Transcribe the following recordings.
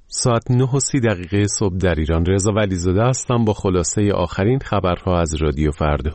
ساعت 9:30 صبح در ایران. رضا ولیزاده هستم با خلاصه آخرین خبرها از رادیو فردا.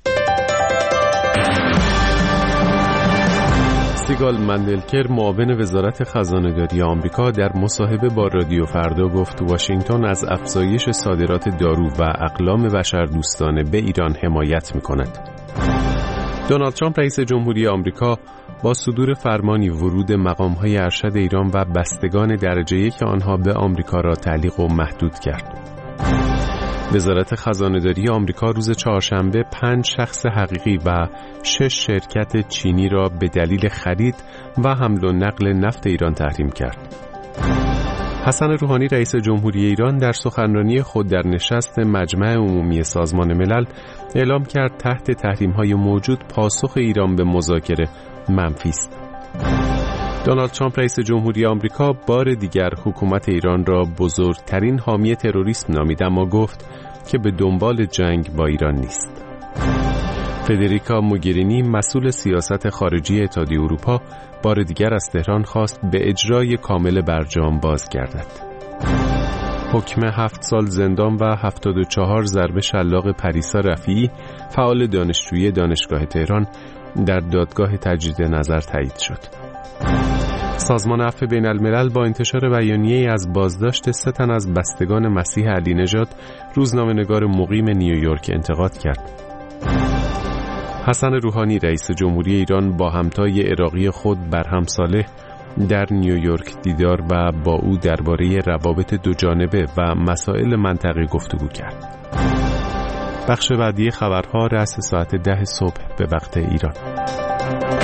سیگال مندلکر معاون وزارت خزانه‌داری آمریکا در مصاحبه با رادیو فردا گفت واشنگتن از افزایش صادرات دارو و اقلام بشردوستانه به ایران حمایت می‌کند. دونالد ترامپ رئیس جمهوری آمریکا با صدور فرمانی ورود مقام‌های ارشد ایران و بستگان درجه یک آنها به آمریکا را تعلیق و محدود کرد. وزارت خزانه‌داری آمریکا روز چهارشنبه 5 شخص حقیقی و 6 شرکت چینی را به دلیل خرید و حمل و نقل نفت ایران تحریم کرد. حسن روحانی رئیس جمهوری ایران در سخنرانی خود در نشست مجمع عمومی سازمان ملل اعلام کرد تحت تحریم‌های موجود پاسخ ایران به مذاکره منفی است. دونالد ترامپ رئیس جمهوری آمریکا بار دیگر حکومت ایران را بزرگترین حامی تروریسم نامید، اما گفت که به دنبال جنگ با ایران نیست. فدریکا موگرینی مسئول سیاست خارجی اتحادیه اروپا بار دیگر از تهران خواست به اجرای کامل برجام بازگردد. حکم 7 سال زندان و 74 ضربه شلاق پریسا رفیعی فعال دانشجویی دانشگاه تهران در دادگاه تجدید نظر تایید شد. سازمان عفو بین الملل با انتشار بیانیه‌ای از بازداشت 3 تن از بستگان مسیح علی نژاد روزنامه‌نگار مقیم نیویورک انتقاد کرد. حسن روحانی رئیس جمهوری ایران با همتای عراقی خود برهم صالح در نیویورک دیدار و با او درباره روابط دوجانبه و مسائل منطقه‌ای گفتگو کرد. بخش بعدی خبرها رأس ساعت 10 صبح به وقت ایران.